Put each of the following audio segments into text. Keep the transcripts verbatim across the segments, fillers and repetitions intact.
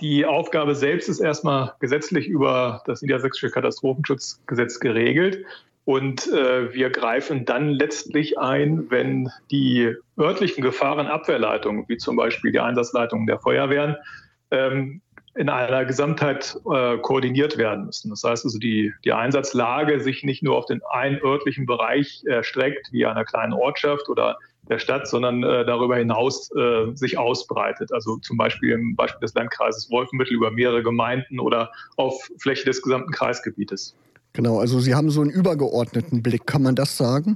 die Aufgabe selbst ist erstmal gesetzlich über das Niedersächsische Katastrophenschutzgesetz geregelt. Und äh, wir greifen dann letztlich ein, wenn die örtlichen Gefahrenabwehrleitungen, wie zum Beispiel die Einsatzleitungen der Feuerwehren, ähm, in einer Gesamtheit äh, koordiniert werden müssen. Das heißt also, die, die Einsatzlage sich nicht nur auf den einen örtlichen Bereich erstreckt, wie einer kleinen Ortschaft oder der Stadt, sondern äh, darüber hinaus äh, sich ausbreitet. Also zum Beispiel im Beispiel des Landkreises Wolfenbüttel über mehrere Gemeinden oder auf Fläche des gesamten Kreisgebietes. Genau, also Sie haben so einen übergeordneten Blick, kann man das sagen?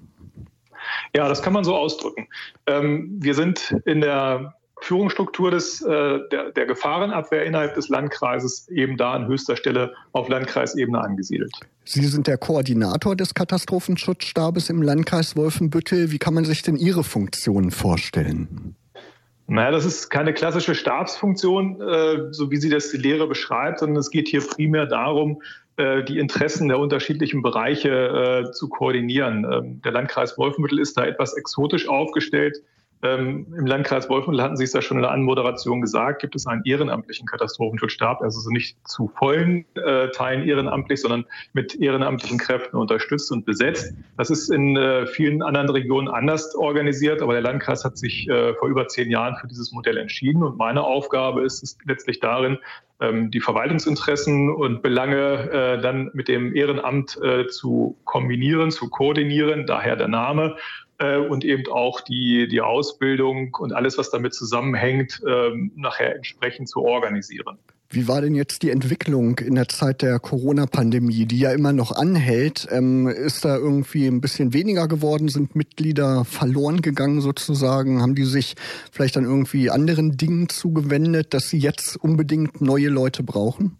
Ja, das kann man so ausdrücken. Ähm, wir sind in der Führungsstruktur des, äh, der, der Gefahrenabwehr innerhalb des Landkreises eben da an höchster Stelle auf Landkreisebene angesiedelt. Sie sind der Koordinator des Katastrophenschutzstabes im Landkreis Wolfenbüttel. Wie kann man sich denn Ihre Funktion vorstellen? Naja, das ist keine klassische Stabsfunktion, äh, so wie sie das die Lehre beschreibt, sondern es geht hier primär darum, die Interessen der unterschiedlichen Bereiche äh, zu koordinieren. Ähm, der Landkreis Wolfenbüttel ist da etwas exotisch aufgestellt. Ähm, Im Landkreis Wolfenbüttel, hatten Sie es ja schon in der Anmoderation gesagt, gibt es einen ehrenamtlichen Katastrophenschutzstab, also so nicht zu vollen äh, Teilen ehrenamtlich, sondern mit ehrenamtlichen Kräften unterstützt und besetzt. Das ist in äh, vielen anderen Regionen anders organisiert, aber der Landkreis hat sich äh, vor über zehn Jahren für dieses Modell entschieden und meine Aufgabe ist es letztlich darin, die Verwaltungsinteressen und Belange äh, dann mit dem Ehrenamt äh, zu kombinieren, zu koordinieren, daher der Name, äh, und eben auch die, die Ausbildung und alles, was damit zusammenhängt, äh, nachher entsprechend zu organisieren. Wie war denn jetzt die Entwicklung in der Zeit der Corona-Pandemie, die ja immer noch anhält? Ähm, ist da irgendwie ein bisschen weniger geworden? Sind Mitglieder verloren gegangen sozusagen? Haben die sich vielleicht dann irgendwie anderen Dingen zugewendet, dass sie jetzt unbedingt neue Leute brauchen?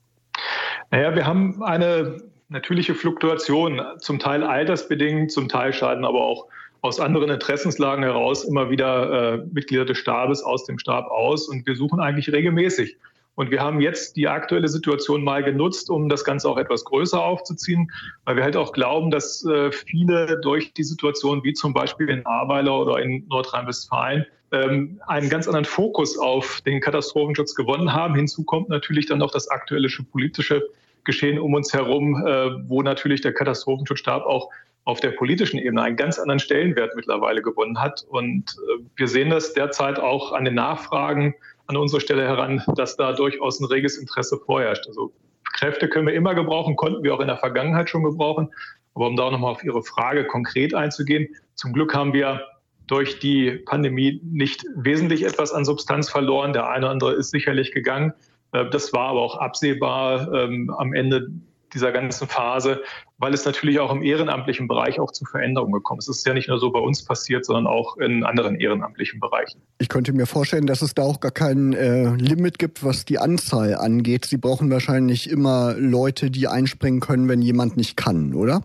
Naja, wir haben eine natürliche Fluktuation, zum Teil altersbedingt, zum Teil scheiden aber auch aus anderen Interessenslagen heraus immer wieder äh, Mitglieder des Stabes aus dem Stab aus und wir suchen eigentlich regelmäßig. Und wir haben jetzt die aktuelle Situation mal genutzt, um das Ganze auch etwas größer aufzuziehen, weil wir halt auch glauben, dass äh, viele durch die Situation, wie zum Beispiel in Ahrweiler oder in Nordrhein-Westfalen, ähm, einen ganz anderen Fokus auf den Katastrophenschutz gewonnen haben. Hinzu kommt natürlich dann noch das aktuelle politische Geschehen um uns herum, äh, wo natürlich der Katastrophenschutzstab auch auf der politischen Ebene einen ganz anderen Stellenwert mittlerweile gewonnen hat. Und äh, wir sehen das derzeit auch an den Nachfragen an unsere Stelle heran, dass da durchaus ein reges Interesse vorherrscht. Also Kräfte können wir immer gebrauchen, konnten wir auch in der Vergangenheit schon gebrauchen. Aber um da auch nochmal auf Ihre Frage konkret einzugehen, zum Glück haben wir durch die Pandemie nicht wesentlich etwas an Substanz verloren. Der eine oder andere ist sicherlich gegangen. Das war aber auch absehbar ähm, am Ende dieser ganzen Phase, weil es natürlich auch im ehrenamtlichen Bereich auch zu Veränderungen gekommen ist. Es ist ja nicht nur so bei uns passiert, sondern auch in anderen ehrenamtlichen Bereichen. Ich könnte mir vorstellen, dass es da auch gar kein äh, Limit gibt, was die Anzahl angeht. Sie brauchen wahrscheinlich immer Leute, die einspringen können, wenn jemand nicht kann, oder?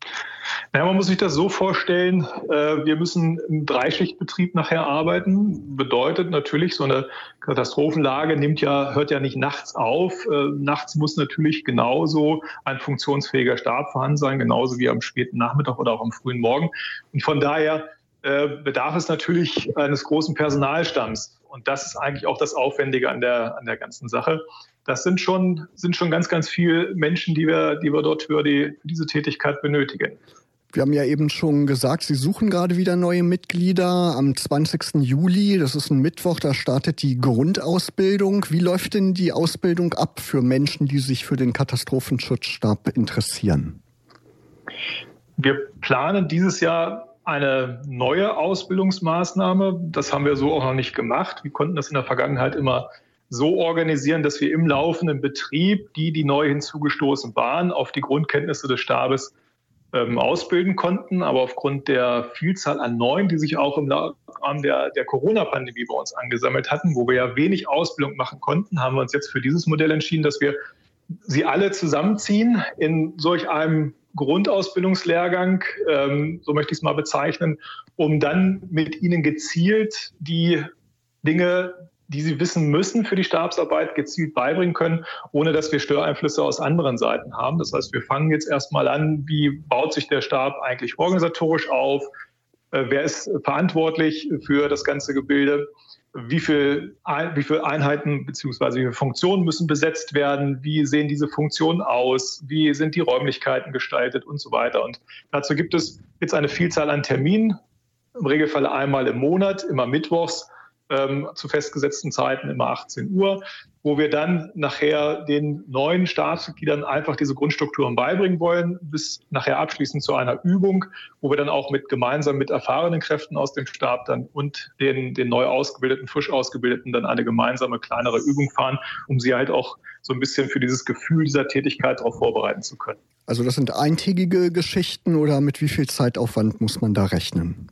Naja, man muss sich das so vorstellen, wir müssen im Dreischichtbetrieb nachher arbeiten. Bedeutet natürlich, so eine Katastrophenlage nimmt ja, hört ja nicht nachts auf. Nachts muss natürlich genauso ein funktionsfähiger Stab vorhanden sein, genauso wie am späten Nachmittag oder auch am frühen Morgen. Und von daher bedarf es natürlich eines großen Personalstamms. Und das ist eigentlich auch das Aufwendige an der, an der ganzen Sache. Das sind schon, sind schon ganz, ganz viele Menschen, die wir, die wir dort für, die, für diese Tätigkeit benötigen. Wir haben ja eben schon gesagt, Sie suchen gerade wieder neue Mitglieder. Am zwanzigsten Juli, das ist ein Mittwoch, da startet die Grundausbildung. Wie läuft denn die Ausbildung ab für Menschen, die sich für den Katastrophenschutzstab interessieren? Wir planen dieses Jahr eine neue Ausbildungsmaßnahme. Das haben wir so auch noch nicht gemacht. Wir konnten das in der Vergangenheit immer so organisieren, dass wir im laufenden Betrieb, die, die neu hinzugestoßen waren, auf die Grundkenntnisse des Stabes ähm, ausbilden konnten. Aber aufgrund der Vielzahl an Neuen, die sich auch im Rahmen der, der Corona-Pandemie bei uns angesammelt hatten, wo wir ja wenig Ausbildung machen konnten, haben wir uns jetzt für dieses Modell entschieden, dass wir sie alle zusammenziehen in solch einem Grundausbildungslehrgang, ähm, so möchte ich es mal bezeichnen, um dann mit ihnen gezielt die Dinge, die sie wissen müssen für die Stabsarbeit, gezielt beibringen können, ohne dass wir Störeinflüsse aus anderen Seiten haben. Das heißt, wir fangen jetzt erstmal an, wie baut sich der Stab eigentlich organisatorisch auf, äh, wer ist verantwortlich für das ganze Gebilde, wie viel, wie viele Einheiten bzw. wie viele Funktionen müssen besetzt werden, wie sehen diese Funktionen aus, wie sind die Räumlichkeiten gestaltet und so weiter. Und dazu gibt es jetzt eine Vielzahl an Terminen, im Regelfall einmal im Monat, immer mittwochs, ähm, zu festgesetzten Zeiten, immer achtzehn Uhr, wo wir dann nachher den neuen Stabsmitgliedern einfach diese Grundstrukturen beibringen wollen, bis nachher abschließend zu einer Übung, wo wir dann auch mit gemeinsam mit erfahrenen Kräften aus dem Stab dann und den, den neu ausgebildeten, frisch ausgebildeten dann eine gemeinsame kleinere Übung fahren, um sie halt auch so ein bisschen für dieses Gefühl dieser Tätigkeit darauf vorbereiten zu können. Also das sind eintägige Geschichten oder mit wie viel Zeitaufwand muss man da rechnen?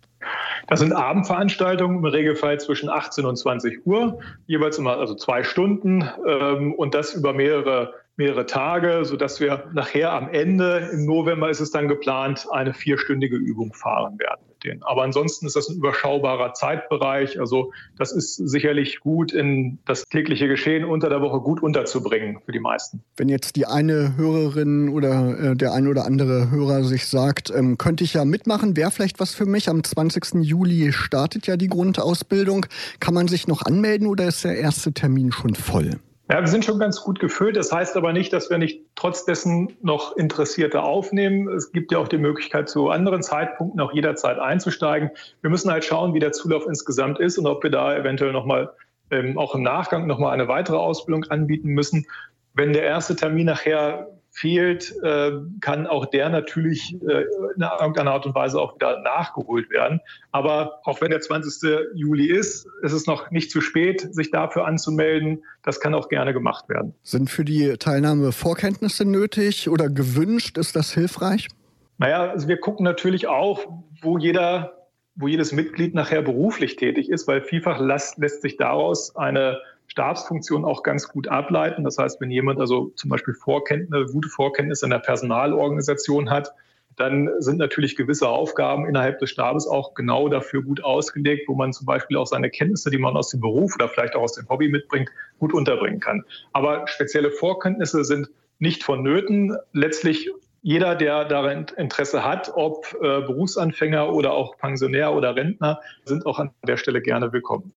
Das sind Abendveranstaltungen, im Regelfall zwischen achtzehn und zwanzig Uhr, jeweils immer also zwei Stunden ähm, und das über mehrere, mehrere Tage, sodass wir nachher am Ende, im November ist es dann geplant, eine vierstündige Übung fahren werden mit denen. Aber ansonsten ist das ein überschaubarer Zeitbereich. Also das ist sicherlich gut in das tägliche Geschehen unter der Woche gut unterzubringen für die meisten. Wenn jetzt die eine Hörerin oder äh, der ein oder andere Hörer sich sagt, ähm, könnte ich ja mitmachen, wäre vielleicht was für mich. Am zwanzigsten Juli startet ja die Grundausbildung. Kann man sich noch anmelden oder ist der erste Termin schon voll? Ja, wir sind schon ganz gut gefüllt. Das heißt aber nicht, dass wir nicht trotz dessen noch Interessierte aufnehmen. Es gibt ja auch die Möglichkeit, zu anderen Zeitpunkten auch jederzeit einzusteigen. Wir müssen halt schauen, wie der Zulauf insgesamt ist und ob wir da eventuell nochmal ähm, auch im Nachgang nochmal eine weitere Ausbildung anbieten müssen. Wenn der erste Termin nachher fehlt, äh, kann auch der natürlich äh, in irgendeiner Art und Weise auch wieder nachgeholt werden. Aber auch wenn der zwanzigste Juli ist, ist es noch nicht zu spät, sich dafür anzumelden. Das kann auch gerne gemacht werden. Sind für die Teilnahme Vorkenntnisse nötig oder gewünscht? Ist das hilfreich? Naja, also wir gucken natürlich auch, wo jeder, wo jedes Mitglied nachher beruflich tätig ist, weil vielfach lässt, lässt sich daraus eine Stabsfunktion auch ganz gut ableiten. Das heißt, wenn jemand also zum Beispiel Vorkenntnisse, gute Vorkenntnisse in der Personalorganisation hat, dann sind natürlich gewisse Aufgaben innerhalb des Stabes auch genau dafür gut ausgelegt, wo man zum Beispiel auch seine Kenntnisse, die man aus dem Beruf oder vielleicht auch aus dem Hobby mitbringt, gut unterbringen kann. Aber spezielle Vorkenntnisse sind nicht vonnöten. Letztlich jeder, der daran Interesse hat, ob äh, Berufsanfänger oder auch Pensionär oder Rentner, sind auch an der Stelle gerne willkommen.